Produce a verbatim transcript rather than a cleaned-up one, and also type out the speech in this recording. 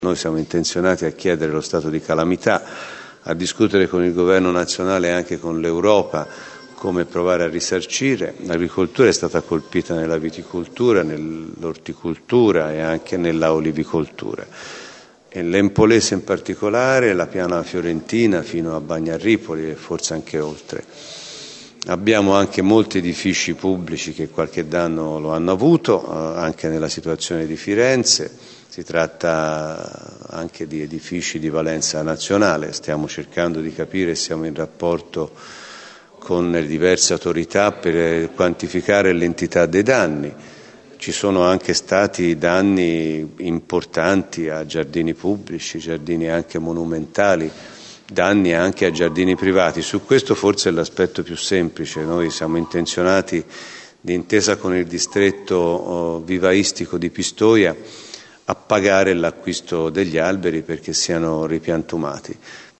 Noi siamo intenzionati a chiedere lo stato di calamità, a discutere con il governo nazionale e anche con l'Europa come provare a risarcire. L'agricoltura è stata colpita nella viticoltura, nell'orticoltura e anche nella olivicoltura. E l'Empolese in particolare, la piana fiorentina fino a Bagnarripoli e forse anche oltre. Abbiamo anche molti edifici pubblici che qualche danno lo hanno avuto, eh, anche nella situazione di Firenze. Si tratta anche di edifici di valenza nazionale, stiamo cercando di capire, siamo in rapporto con le diverse autorità per quantificare l'entità dei danni. Ci sono anche stati danni importanti a giardini pubblici, giardini anche monumentali, danni anche a giardini privati. Su questo forse è l'aspetto più semplice. Noi siamo intenzionati, d'intesa con il distretto vivaistico di Pistoia, a pagare l'acquisto degli alberi perché siano ripiantumati.